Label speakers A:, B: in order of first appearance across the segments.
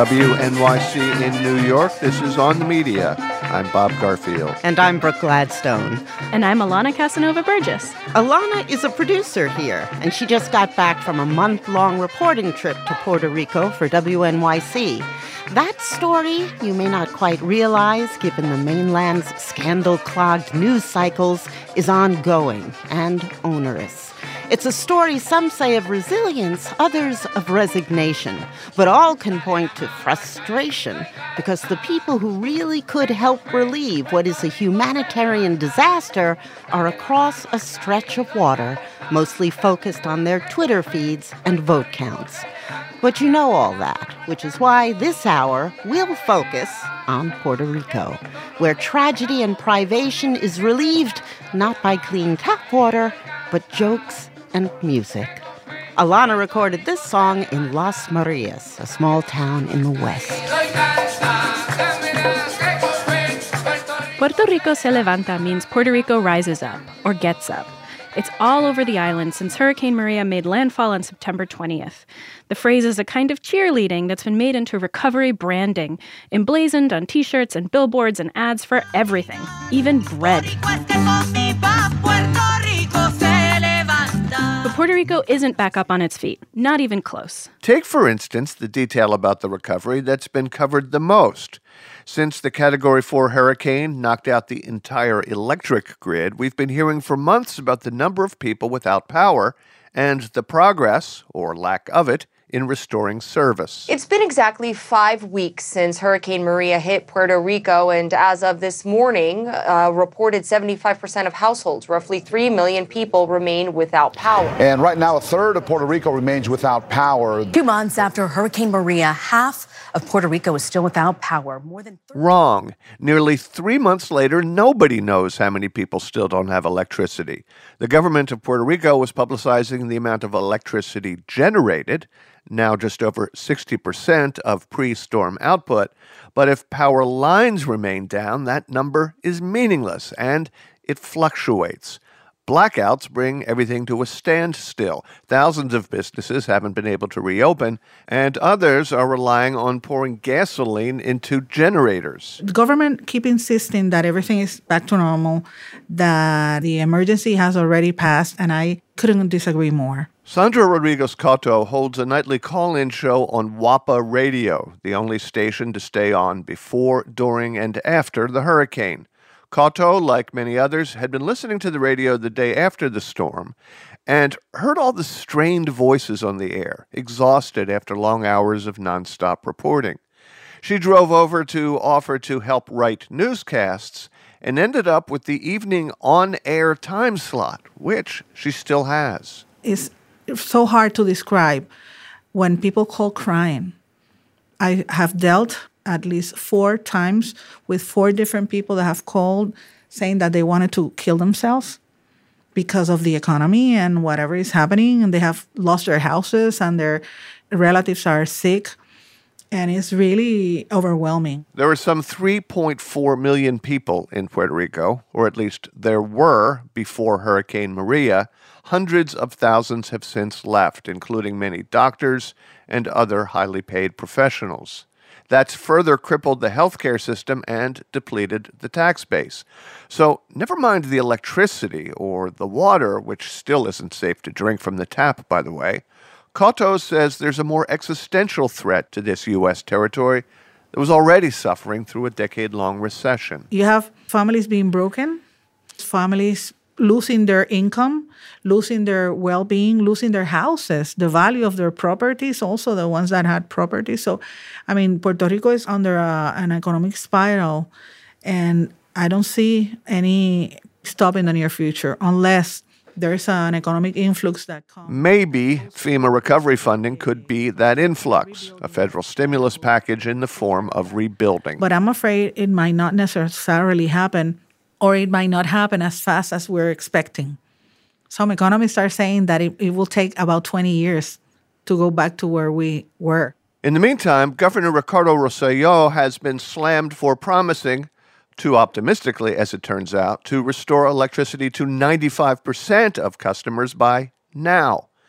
A: WNYC in New York, this is On the Media. I'm Bob Garfield.
B: And I'm Brooke Gladstone.
C: And I'm Alana Casanova-Burgess.
B: Alana is a producer here, and she just got back from a month-long reporting trip to Puerto Rico for WNYC. That story, you may not quite realize, given the mainland's scandal-clogged news cycles, is ongoing and onerous. It's a story some say of resilience, others of resignation, but all can point to frustration because the people who really could help relieve what is a humanitarian disaster are across a stretch of water, mostly focused on their Twitter feeds and vote counts. But you know all that, which is why this hour we'll focus on Puerto Rico, where tragedy and privation is relieved not by clean tap water, but jokes and music. Alana recorded this song in Las Marias, a small town in the west.
C: Puerto Rico se levanta means Puerto Rico rises up, or gets up. It's all over the island since Hurricane Maria made landfall on September 20th. The phrase is a kind of cheerleading that's been made into recovery branding, emblazoned on T-shirts and billboards and ads for everything, even bread. But Puerto Rico isn't back up on its feet, not even close.
A: Take, for instance, the detail about the recovery that's been covered the most. Since the Category 4 hurricane knocked out the entire electric grid, we've been hearing for months about the number of people without power and the progress, or lack of it, in restoring service.
D: It's been exactly 5 weeks since Hurricane Maria hit Puerto Rico, and as of this morning, reported 75% of households, roughly 3 million people, remain without power.
E: And right now, a third of Puerto Rico remains without power.
F: 2 months after Hurricane Maria, half of Puerto Rico is still without power. More than
A: Wrong. Nearly 3 months later, nobody knows how many people still don't have electricity. The government of Puerto Rico was publicizing the amount of electricity generated, now just over 60% of pre-storm output. But if power lines remain down, that number is meaningless, and it fluctuates. Blackouts bring everything to a standstill. Thousands of businesses haven't been able to reopen, and others are relying on pouring gasoline into generators.
G: The government keep insisting that everything is back to normal, that the emergency has already passed, and I couldn't disagree more.
A: Sandra Rodriguez Cotto holds a nightly call-in show on WAPA Radio, the only station to stay on before, during, and after the hurricane. Cotto, like many others, had been listening to the radio the day after the storm and heard all the strained voices on the air, exhausted after long hours of nonstop reporting. She drove over to offer to help write newscasts and ended up with the evening on-air time slot, which she still has.
G: It's so hard to describe when people call crying. I have dealt at least 4 times with 4 different people that have called saying that they wanted to kill themselves because of the economy and whatever is happening, and they have lost their houses and their relatives are sick, and it's really overwhelming.
A: There are some 3.4 million people in Puerto Rico, or at least there were before Hurricane Maria. Hundreds of thousands have since left, including many doctors and other highly paid professionals. That's further crippled the healthcare system and depleted the tax base. So never mind the electricity or the water, which still isn't safe to drink from the tap, by the way. Cotto says there's a more existential threat to this U.S. territory that was already suffering through a decade-long recession.
G: You have families being broken, families losing their income, losing their well-being, losing their houses, the value of their properties, also the ones that had property. So, I mean, Puerto Rico is under an economic spiral, and I don't see any stop in the near future unless there's an economic influx that comes.
A: Maybe FEMA recovery funding could be that influx, a federal stimulus package in the form of rebuilding.
G: But I'm afraid it might not necessarily happen, or it might not happen as fast as we're expecting. Some economists are saying that it will take about 20 years to go back to where we were.
A: In the meantime, Governor Ricardo Rosselló has been slammed for promising, too optimistically as it turns out, to restore electricity to 95% of customers by now.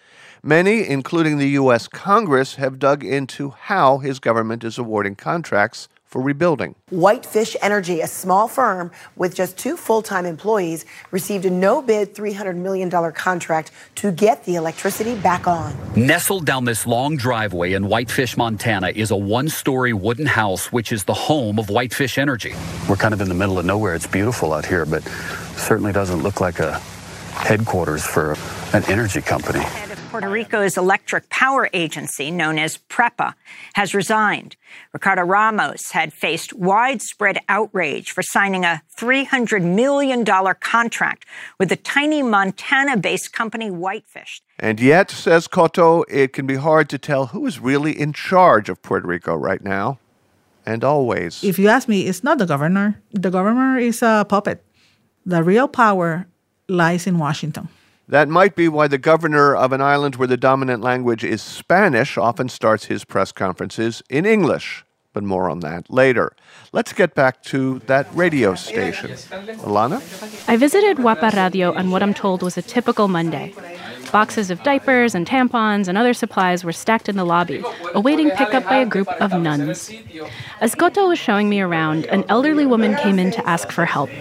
A: Many, including the U.S. Congress, have dug into how his government is awarding contracts for rebuilding.
H: Whitefish Energy, a small firm with just 2 full-time employees, received a no-bid $300 million contract to get the electricity back on.
I: Nestled down this long driveway in Whitefish, Montana, is a 1-story wooden house, which is the home of Whitefish Energy. We're kind of in the middle of nowhere. It's beautiful out here, but certainly doesn't look like a headquarters for an energy company.
J: Puerto Rico's electric power agency, known as PREPA, has resigned. Ricardo Ramos had faced widespread outrage for signing a $300 million contract with the tiny Montana-based company Whitefish.
A: And yet, says Cotto, it can be hard to tell who is really in charge of Puerto Rico right now, and always.
G: If you ask me, it's not the governor. The governor is a puppet. The real power lies in Washington.
A: That might be why the governor of an island where the dominant language is Spanish often starts his press conferences in English. But more on that later. Let's get back to that radio station. Alana?
C: I visited Guapa Radio on what I'm told was a typical Monday. Boxes of diapers and tampons and other supplies were stacked in the lobby, awaiting pickup by a group of nuns. As Cotto was showing me around, an elderly woman came in to ask for help.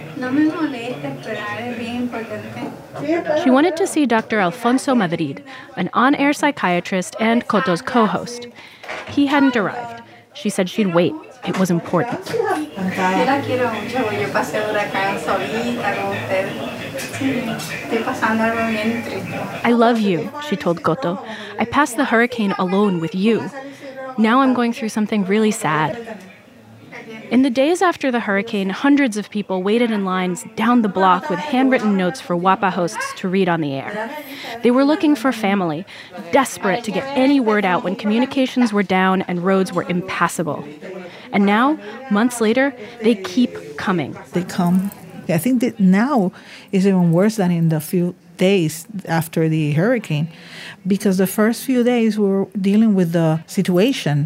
C: She wanted to see Dr. Alfonso Madrid, an on-air psychiatrist and Cotto's co-host. He hadn't arrived. She said she'd wait. It was important. I love you, she told Cotto. I passed the hurricane alone with you. Now I'm going through something really sad. In the days after the hurricane, hundreds of people waited in lines down the block with handwritten notes for Guapa hosts to read on the air. They were looking for family, desperate to get any word out when communications were down and roads were impassable. And now, months later, they keep coming.
G: They come. I think that now is even worse than in the few days after the hurricane, because the first few days we were dealing with the situation.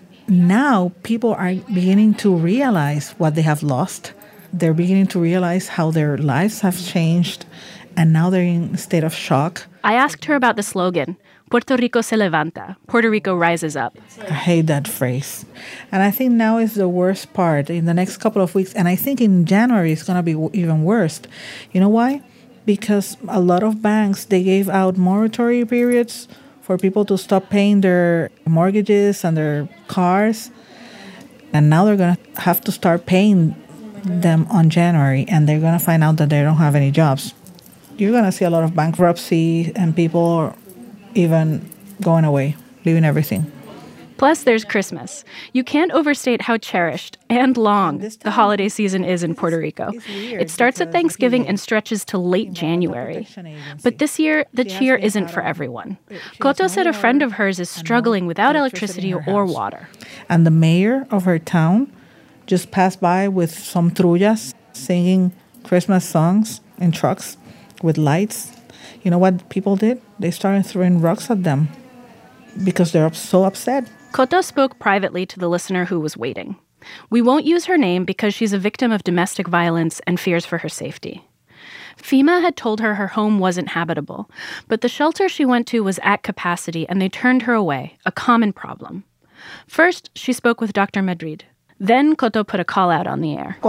G: Now people are beginning to realize what they have lost. They're beginning to realize how their lives have changed, and now they're in a state of shock.
C: I asked her about the slogan, Puerto Rico se levanta, Puerto Rico rises up.
G: I hate that phrase. And I think now is the worst part in the next couple of weeks. And I think in January it's going to be even worse. You know why? Because a lot of banks, they gave out moratory periods for people to stop paying their mortgages and their cars. And now they're going to have to start paying them on January, and they're going to find out that they don't have any jobs. You're going to see a lot of bankruptcy and people even going away, leaving everything.
C: Plus, there's Christmas. You can't overstate how cherished and long the holiday season is in Puerto Rico. It starts at Thanksgiving and stretches to late January. But this year, the cheer isn't for everyone. Cotto said a friend of hers is struggling without electricity or water.
G: And the mayor of her town just passed by with some trullas singing Christmas songs in trucks with lights. You know what people did? They started throwing rocks at them because they're so upset.
C: Cotto spoke privately to the listener who was waiting. We won't use her name because she's a victim of domestic violence and fears for her safety. FEMA had told her her home wasn't habitable, but the shelter she went to was at capacity and they turned her away, a common problem. First, she spoke with Dr. Madrid. Then Cotto put a call out on the air.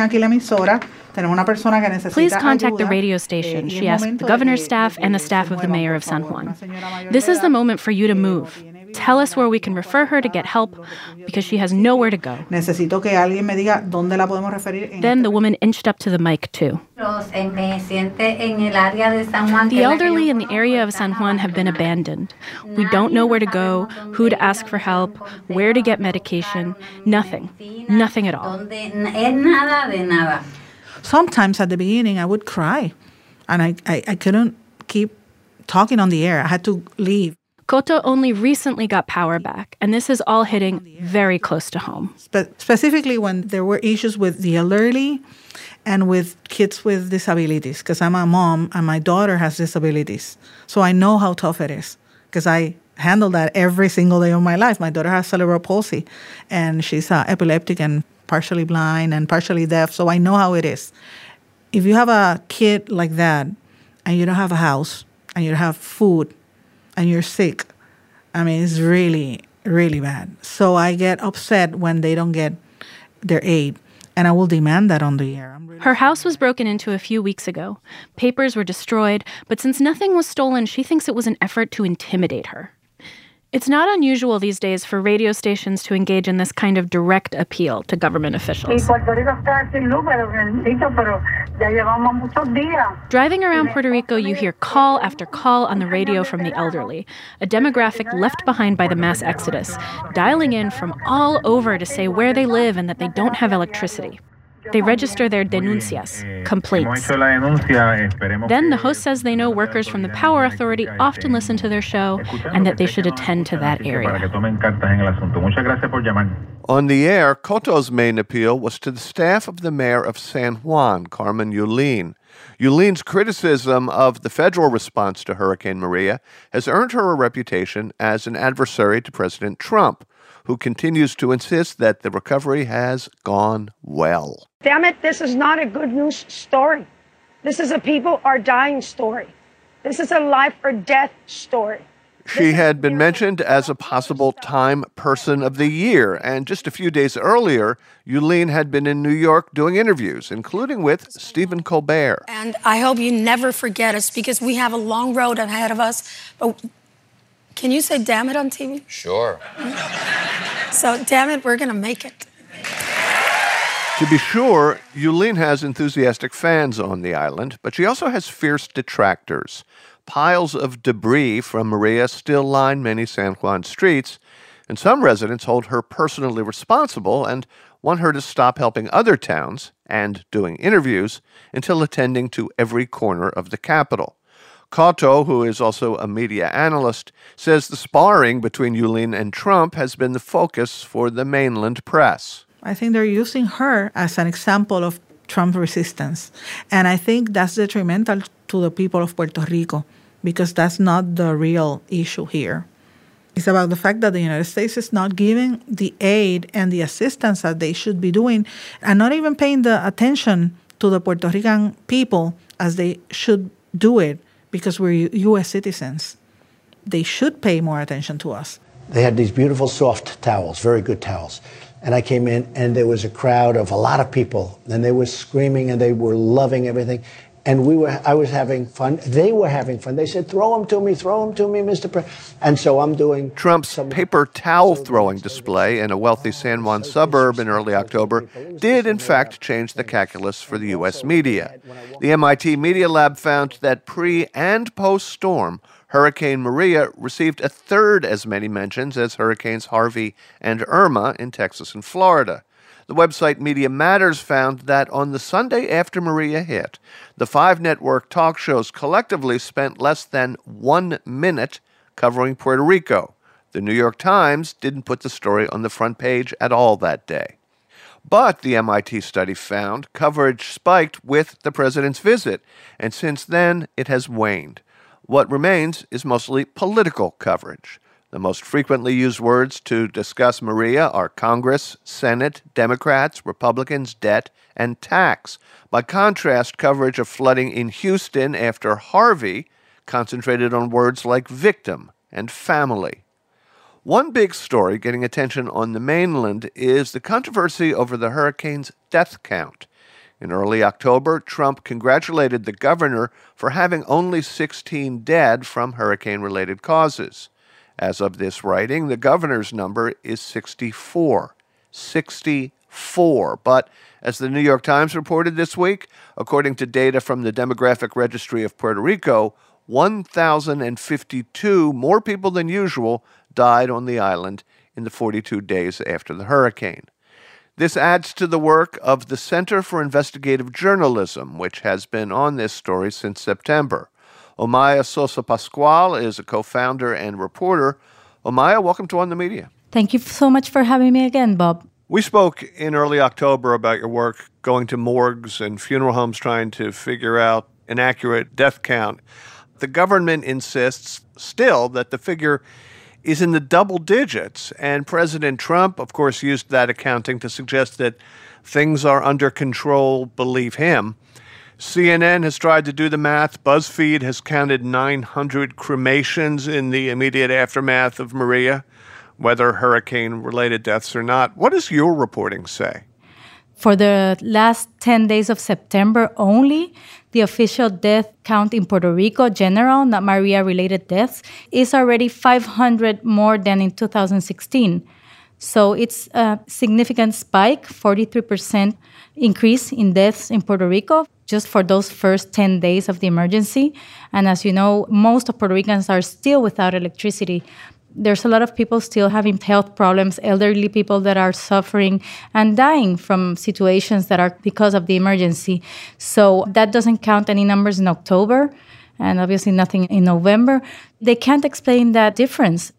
C: Please contact the radio station, she asked the governor's staff and the staff of the mayor of San Juan. This is the moment for you to move. Tell us where we can refer her to get help because she has nowhere to go. Then the woman inched up to the mic too. The elderly in the area of San Juan have been abandoned. We don't know where to go, who to ask for help, where to get medication. Nothing. Nothing at all.
G: Sometimes at the beginning I would cry and I couldn't keep talking on the air. I had to leave.
C: Cotto only recently got power back, and this is all hitting very close to home.
G: Specifically when there were issues with the elderly and with kids with disabilities, because I'm a mom and my daughter has disabilities. So I know how tough it is, because I handle that every single day of my life. My daughter has cerebral palsy, and she's epileptic and partially blind and partially deaf, so I know how it is. If you have a kid like that and you don't have a house and you don't have food, and you're sick, I mean, it's really, really bad. So I get upset when they don't get their aid, and I will demand that on the air.
C: Her house was broken into a few weeks ago. Papers were destroyed, but since nothing was stolen, she thinks it was an effort to intimidate her. It's not unusual these days for radio stations to engage in this kind of direct appeal to government officials. Driving around Puerto Rico, you hear call after call on the radio from the elderly, a demographic left behind by the mass exodus, dialing in from all over to say where they live and that they don't have electricity. They register their denuncias, complaints. Then the host says they know workers from the Power Authority often listen to their show and that they should attend to that area.
A: On the air, Cotto's main appeal was to the staff of the mayor of San Juan, Carmen Yulín. Yulin's criticism of the federal response to Hurricane Maria has earned her a reputation as an adversary to President Trump, who continues to insist that the recovery has gone well.
K: Damn it, this is not a good news story. This is a people are dying story. This is a life or death story.
A: She had been mentioned as a possible Time Person of the Year, and just a few days earlier, Yulín had been in New York doing interviews, including with Stephen Colbert.
L: And I hope you never forget us, because we have a long road ahead of us. But can you say damn it on TV?
M: Sure.
L: So, damn it, we're going to make it.
A: To be sure, Yulín has enthusiastic fans on the island, but she also has fierce detractors. Piles of debris from Maria still line many San Juan streets, and some residents hold her personally responsible and want her to stop helping other towns and doing interviews until attending to every corner of the capital. Cotto, who is also a media analyst, says the sparring between Yulín and Trump has been the focus for the mainland press.
G: I think they're using her as an example of Trump resistance. And I think that's detrimental to the people of Puerto Rico, because that's not the real issue here. It's about the fact that the United States is not giving the aid and the assistance that they should be doing, and not even paying the attention to the Puerto Rican people as they should do it, because we're U.S. citizens. They should pay more attention to us.
N: They had these beautiful soft towels, very good towels. And I came in, and there was a crowd of a lot of people, and they were screaming, and they were loving everything. And I was having fun. They were having fun. They said, throw them to me, Mr. President. And so I'm doing...
A: Trump's paper towel throwing display in a wealthy San Juan suburb in early October did, in fact, change the calculus for the U.S. media. The MIT Media Lab found that pre- and post-storm, Hurricane Maria received a third as many mentions as Hurricanes Harvey and Irma in Texas and Florida. The website Media Matters found that on the Sunday after Maria hit, the 5 network talk shows collectively spent less than 1 minute covering Puerto Rico. The New York Times didn't put the story on the front page at all that day. But the MIT study found coverage spiked with the president's visit, and since then it has waned. What remains is mostly political coverage. The most frequently used words to discuss Maria are Congress, Senate, Democrats, Republicans, debt, and tax. By contrast, coverage of flooding in Houston after Harvey concentrated on words like victim and family. One big story getting attention on the mainland is the controversy over the hurricane's death count. In early October, Trump congratulated the governor for having only 16 dead from hurricane-related causes. As of this writing, the governor's number is 64. 64. But as the New York Times reported this week, according to data from the Demographic Registry of Puerto Rico, 1,052 more people than usual died on the island in the 42 days after the hurricane. This adds to the work of the Center for Investigative Journalism, which has been on this story since September. Omaya Sosa Pascual is a co-founder and reporter. Omaya, welcome to On the Media.
O: Thank you so much for having me again, Bob.
A: We spoke in early October about your work going to morgues and funeral homes trying to figure out an accurate death count. The government insists still that the figure is in the double digits, and President Trump, of course, used that accounting to suggest that things are under control, believe him. CNN has tried to do the math. BuzzFeed has counted 900 cremations in the immediate aftermath of Maria, whether hurricane-related deaths or not. What does your reporting say?
O: For the last 10 days of September only, the official death count in Puerto Rico, general, not Maria-related deaths, is already 500 more than in 2016. So it's a significant spike, 43% increase in deaths in Puerto Rico just for those first 10 days of the emergency. And as you know, most of Puerto Ricans are still without electricity. There's a lot of people still having health problems, elderly people that are suffering and dying from situations that are because of the emergency. So that doesn't count any numbers in October and obviously nothing in November. They can't explain that difference.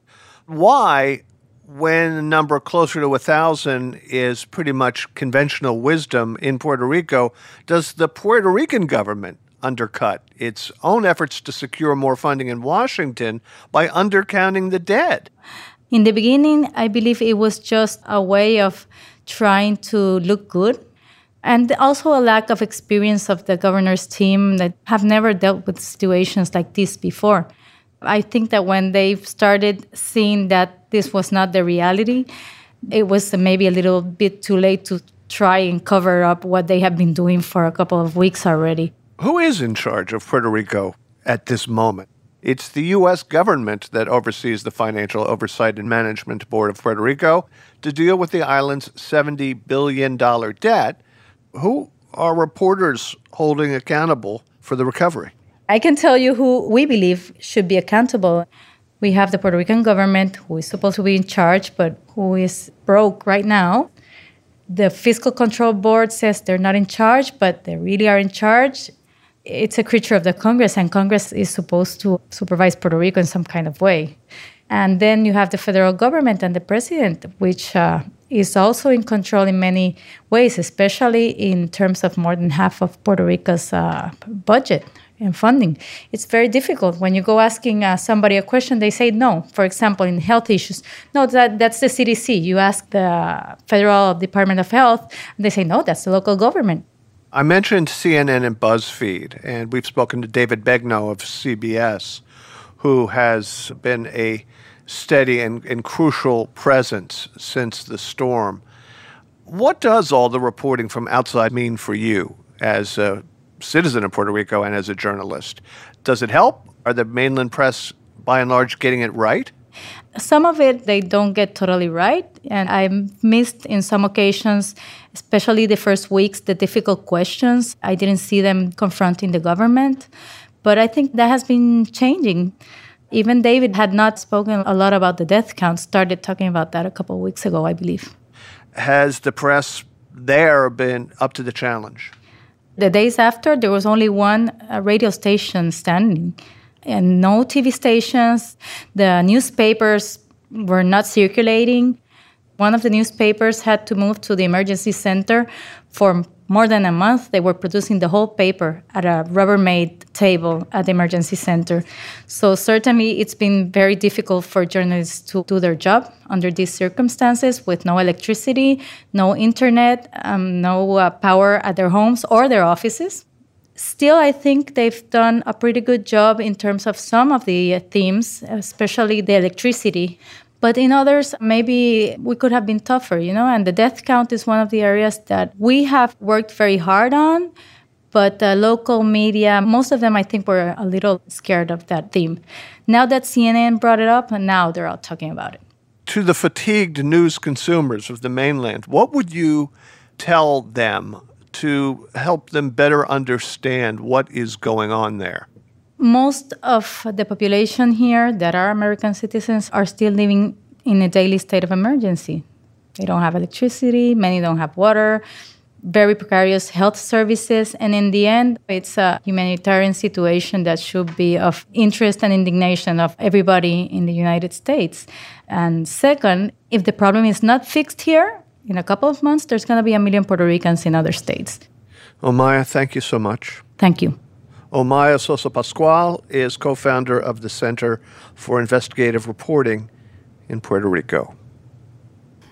A: Why, when a number closer to 1,000 is pretty much conventional wisdom in Puerto Rico, does the Puerto Rican government undercut its own efforts to secure more funding in Washington by undercounting the dead?
O: In the beginning, I believe it was just a way of trying to look good, and also a lack of experience of the governor's team that have never dealt with situations like this before. I think that when they started seeing that this was not the reality, it was maybe a little bit too late to try and cover up what they have been doing for a couple of weeks already.
A: Who is in charge of Puerto Rico at this moment? It's the U.S. government that oversees the Financial Oversight and Management Board of Puerto Rico to deal with the island's $70 billion debt. Who are reporters holding accountable for the recovery?
O: I can tell you who we believe should be accountable. We have the Puerto Rican government, who is supposed to be in charge, but who is broke right now. The Fiscal Control Board says they're not in charge, but they really are in charge. It's a creature of the Congress, and Congress is supposed to supervise Puerto Rico in some kind of way. And then you have the federal government and the president, which is also in control in many ways, especially in terms of more than half of Puerto Rico's budget and funding. It's very difficult. When you go asking somebody a question, they say no. For example, in health issues, no, that's the CDC. You ask the Federal Department of Health, and they say no, that's the local government.
A: I mentioned CNN and BuzzFeed, and we've spoken to David Begnaud of CBS, who has been a steady and crucial presence since the storm. What does all the reporting from outside mean for you as a citizen of Puerto Rico and as a journalist? Does it help? Are the mainland press, by and large, getting it right?
O: Some of it they don't get totally right, and I missed in some occasions, especially the first weeks, the difficult questions. I didn't see them confronting the government, but I think that has been changing. Even David had not spoken a lot about the death count, started talking about that a couple of weeks ago, I believe.
A: Has the press there been up to the challenge?
O: The days after, there was only one radio station standing, and no TV stations. The newspapers were not circulating. One of the newspapers had to move to the emergency center for more than a month. They were producing the whole paper at a Rubbermaid table at the emergency center. So certainly it's been very difficult for journalists to do their job under these circumstances with no electricity, no internet, no power at their homes or their offices. Still, I think they've done a pretty good job in terms of some of the themes, especially the electricity. But in others, maybe we could have been tougher, and the death count is one of the areas that we have worked very hard on. But the local media, most of them, I think, were a little scared of that theme. Now that CNN brought it up, and now they're all talking about it.
A: To the fatigued news consumers of the mainland, what would you tell them to help them better understand what is going on there?
O: Most of the population here that are American citizens are still living in a daily state of emergency. They don't have electricity, many don't have water, very precarious health services, and in the end, it's a humanitarian situation that should be of interest and indignation of everybody in the United States. And second, if the problem is not fixed here, in a couple of months, there's going to be 1 million Puerto Ricans in other states.
A: Omaya, thank you so much.
O: Thank you.
A: Omaya Sosa Pascual is co-founder of the Center for Investigative Reporting in Puerto Rico.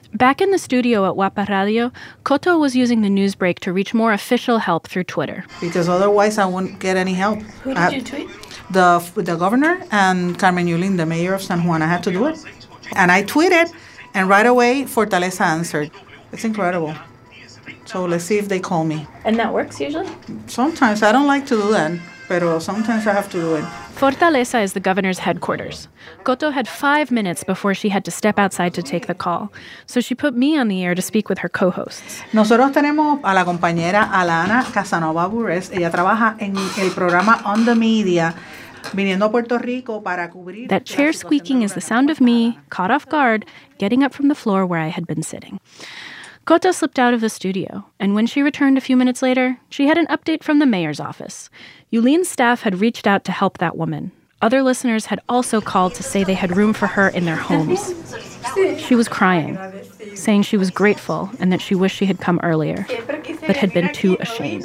C: Back in the studio at Guapa Radio, Coto was using the news break to reach more official help through Twitter.
G: Because otherwise I wouldn't get any help.
L: Who did you tweet?
G: The governor and Carmen Yulín, the mayor of San Juan. I had to do it. And I tweeted, and right away, Fortaleza answered. It's incredible. So let's see if they call me.
C: And that works usually?
G: Sometimes. I don't like to do that, but sometimes I have to do it.
C: Fortaleza is the governor's headquarters. Coto had 5 minutes before she had to step outside to take the call, so she put me on the air to speak with her co-hosts.
G: Nosotros tenemos a la compañera Alana Casanova Burres. Ella trabaja en el programa On the Media, viniendo a Puerto Rico para cubrir...
C: That chair squeaking is the sound of me, caught off guard, getting up from the floor where I had been sitting. Coto slipped out of the studio, and when she returned a few minutes later, she had an update from the mayor's office. Yulín's staff had reached out to help that woman. Other listeners had also called to say they had room for her in their homes. She was crying, saying she was grateful and that she wished she had come earlier, but had been too ashamed.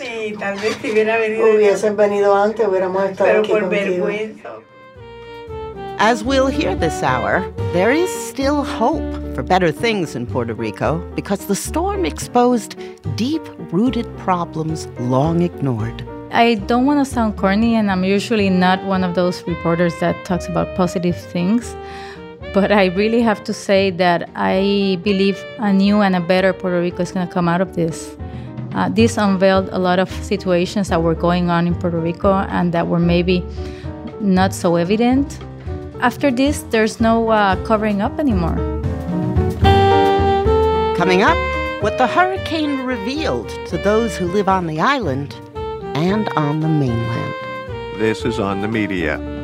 B: As we'll hear this hour, there is still hope for better things in Puerto Rico because the storm exposed deep-rooted problems long ignored.
O: I don't want to sound corny, and I'm usually not one of those reporters that talks about positive things, but I really have to say that I believe a new and a better Puerto Rico is going to come out of this. This unveiled a lot of situations that were going on in Puerto Rico and that were maybe not so evident. After this, there's no covering up anymore.
B: Coming up, what the hurricane revealed to those who live on the island and on the mainland.
A: This is On the Media.